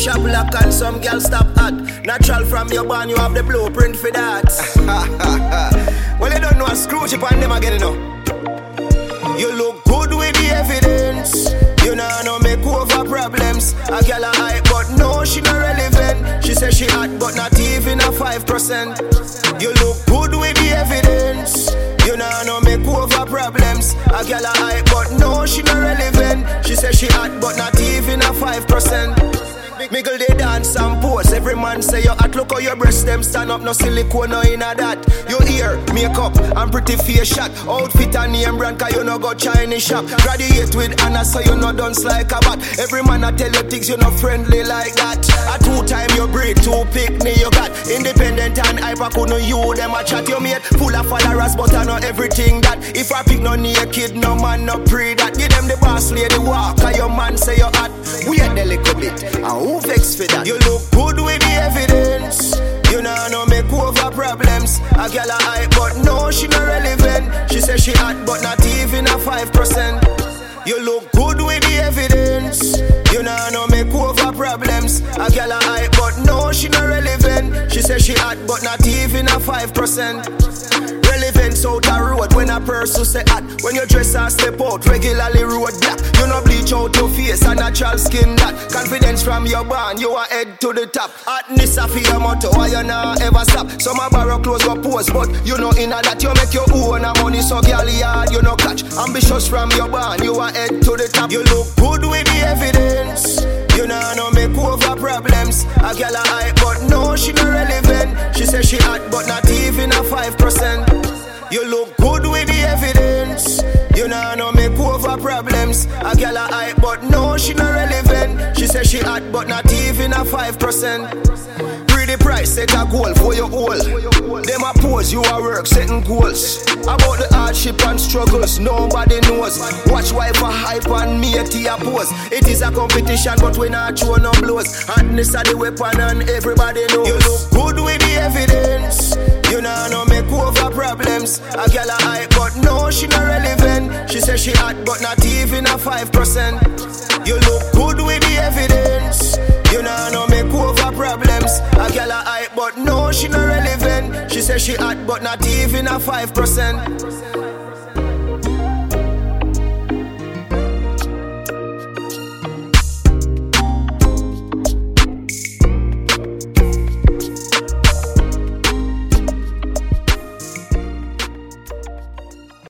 shop lock and some girl stop hot. Natural from your band, you have the blueprint for that. Well, you don't know a screw chip on them again, you know. You look good with the evidence. You know, no make over problems. A girl a hype, but no, she not relevant. She say she hot, but not even a 5%. You look good with the evidence. You know, no make over problems. A girl a hype, but no, she not relevant. She say she hot, but not even a 5%. Miggle they dance and pose. Every man say you hot, look how your breast them stand up. No silicone, no inna that. Your ear, makeup, and pretty face shot. Outfit and name brand, cause you no go Chinese shop. Graduate with Anna, so you no dance like a bat. Every man I tell you things, you no friendly like that. A 2-time you breed, 2 pick me you got. Independent and hyper, couldn't you them a chat. You mate full of followers, but I know everything that. If I pick no naked, no man no pre that. Give them the boss lady walk, cause your man say you hot. Wait a little bit, and who vex for that? You look good with the evidence. You know, no make over problems. A girl a hype, but no, she not relevant. She say she hot, but not even a 5%. You look good with the evidence. You know, no make over problems. A girl a hype, but no, she not relevant. She say she hot, but not even a 5%. Relevance out the road when a person say hot. When you dress and step out, regularly road black. You no bleach out your face and natural skin that. Confidence from your band, you are head to the top. Hotness a for your motto, why you not ever stop. Some a borrow clothes go pose, but you know in a that you make your own a money. So girl yard, you no catch. Ambitious from your band, you are head to the top. You look good with the evidence. You know, no make over problems. A girl a hype, but no, she not relevant. She say she hot, but not even a 5%. You look good with the evidence. You know, no make over problems. A girl a hype, but no, she not relevant. She say she hot, but not even a 5%. Pretty price, set a goal for your all. Them a pose, you a work, setting goals. About the hardship and struggles, nobody knows. Watch wife a hype and me a tea a pose. It is a competition, but we not show no blows. Hotness a the weapon and everybody knows. You look good with the evidence. You know, no make over problems. A girl a hype, but no, she not relevant. She say she hot, but not even a 5%. You look good with the evidence. You know, no make over problems. A girl a hype, but no, she not relevant. She say she hot, but not even a 5%.